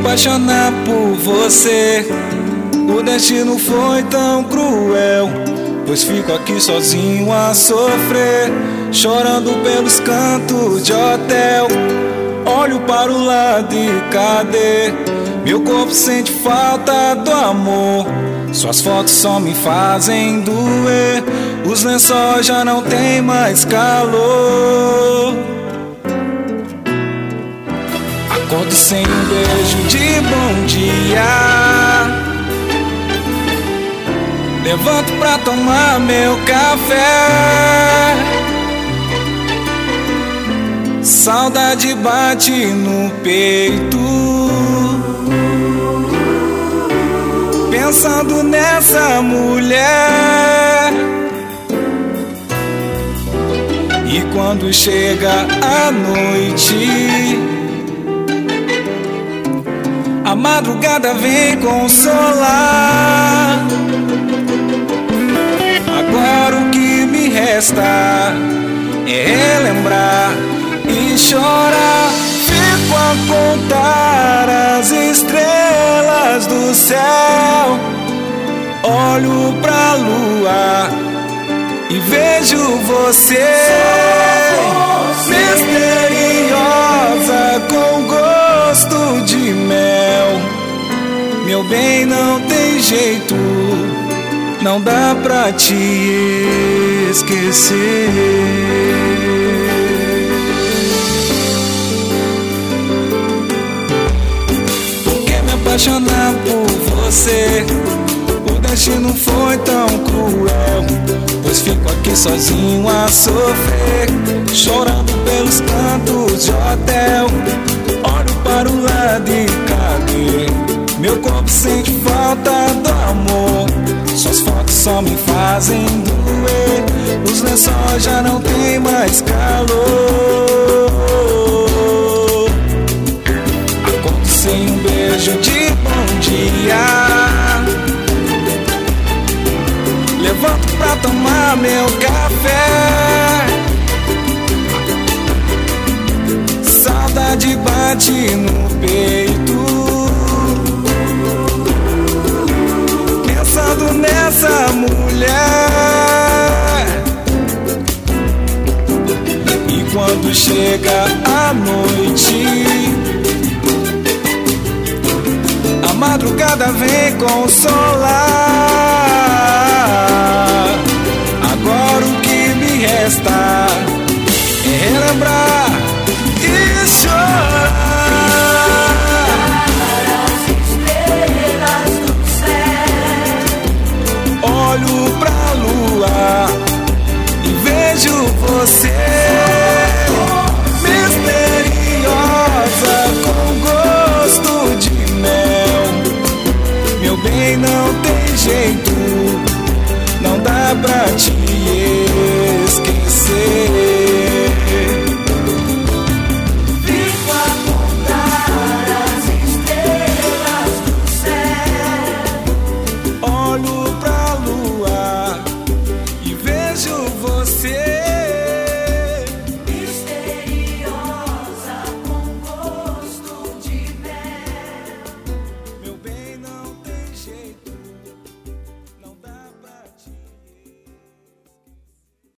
apaixonar por você. O destino foi tão cruel, pois fico aqui sozinho a sofrer, chorando pelos cantos de hotel. Olho para o lado e cadê? Meu corpo sente falta do amor. Suas fotos só me fazem doer. Os lençóis já não tem mais calor. Acordo sem um beijo de bom dia. Levanto pra tomar meu café. Saudade bate no peito, pensando nessa mulher. E quando chega a noite, a madrugada vem consolar. Agora o que me resta é relembrar e chorar. Fico a contar as estrelas do céu. Olho pra lua e vejo você, misteriosa com gosto de mel. Meu bem, não tem jeito, não dá pra te esquecer. Por que me apaixonar por você? O destino foi tão cruel, pois fico aqui sozinho a sofrer, chorando pelos cantos de hotel. Olho para o lado e cadê? Meu corpo sente falta do amor. Suas fotos só me fazem doer. Os lençóis já não tem mais calor. Acordo sem um beijo de bom dia. Levanto pra tomar meu café. Saudade bate no peito, pensando nessa mulher. E quando chega a noite, a madrugada vem consolar. Agora o que me resta é relembrar e chorar. As estrelas do céu. Olho pra lua e vejo você,